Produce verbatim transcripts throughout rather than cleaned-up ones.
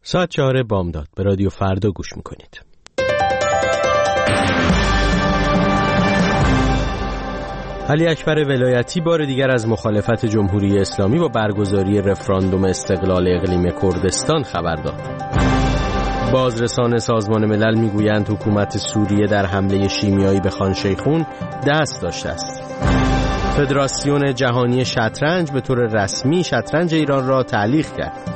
ساعت چهار بامداد به رادیو فردا گوش میکنید. علی اکبر ولایتی بار دیگر از مخالفت جمهوری اسلامی با برگزاری رفراندوم استقلال اقلیم کردستان خبر داد. بازرسان سازمان ملل میگویند حکومت سوریه در حمله شیمیایی به خان شیخون دست داشته است. فدراسیون جهانی شطرنج به طور رسمی شطرنج ایران را تعلیق کرد.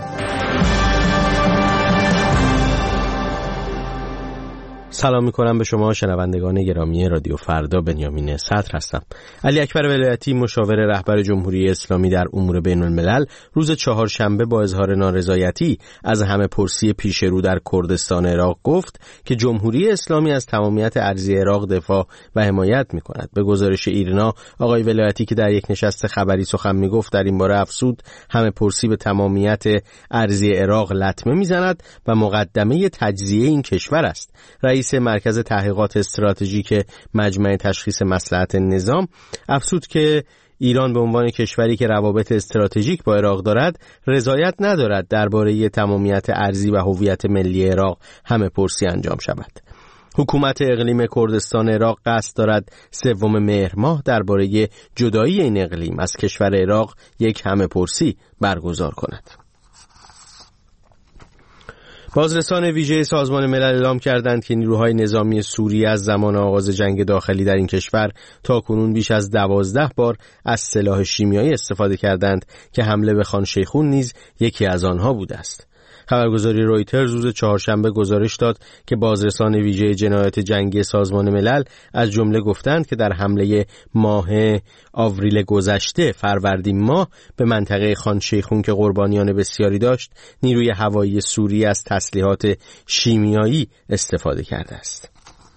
سلام میکنم به شما شنوندگان گرامی رادیو فردا. بنیامین صدر هستم. علی اکبر ولایتی مشاور رهبر جمهوری اسلامی در امور بین الملل روز چهارشنبه با اظهار نارضایتی از همه پرسی پیش رو در کردستان عراق گفت که جمهوری اسلامی از تمامیت ارضی عراق دفاع و حمایت میکند. به گزارش ایرنا آقای ولایتی که در یک نشست خبری سخن میگفت در این باره افزود همه پرسی به تمامیت ارضی عراق لطمه میزند و مقدمه تجزیه این کشور است. رئیس مرکز تحقیقات استراتژیک مجمع تشخیص مصلحت نظام افزود که ایران به عنوان کشوری که روابط استراتژیک با عراق دارد رضایت ندارد درباره تمامیت ارضی و هویت ملی عراق همه پرسی انجام شود. حکومت اقلیم کردستان عراق قصد دارد سوم مهر ماه درباره جدایی این اقلیم از کشور عراق یک همه پرسی برگزار کند. بازرسان ویژه سازمان ملل اعلام کردند که نیروهای نظامی سوریه از زمان آغاز جنگ داخلی در این کشور تاکنون بیش از دوازده بار از سلاح شیمیایی استفاده کردند که حمله به خان شیخون نیز یکی از آنها بوده است. خبرگزاری رویترز روز چهارشنبه گزارش داد که بازرسان ویژه جنایات جنگی سازمان ملل از جمله گفتند که در حمله ماه آوریل گذشته فروردین ماه به منطقه خان شیخون که قربانیان بسیاری داشت نیروی هوایی سوریه از تسلیحات شیمیایی استفاده کرده است.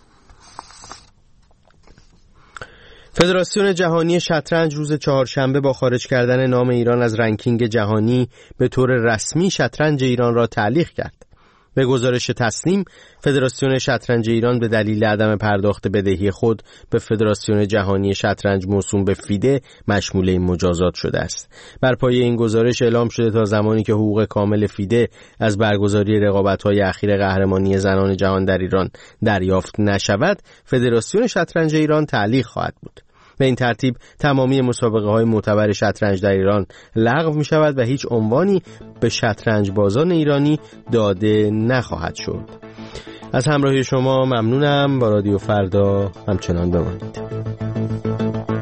فدراسیون جهانی شطرنج روز چهارشنبه با خارج کردن نام ایران از رنکینگ جهانی به طور رسمی شطرنج ایران را تعلیق کرد. به گزارش تسنیم، فدراسیون شطرنج ایران به دلیل عدم پرداخت بدهی خود به فدراسیون جهانی شطرنج موسوم به فیده مشمول این مجازات شده است. بر پایه این گزارش اعلام شده تا زمانی که حقوق کامل فیده از برگزاری رقابت‌های اخیر قهرمانی زنان جهان در ایران دریافت نشود، فدراسیون شطرنج ایران تعلیق خواهد بود. به این ترتیب تمامی مسابقه های معتبر شطرنج در ایران لغو می شود و هیچ عنوانی به شطرنج بازان ایرانی داده نخواهد شد. از همراهی شما ممنونم. با رادیو فردا همچنان بمانید.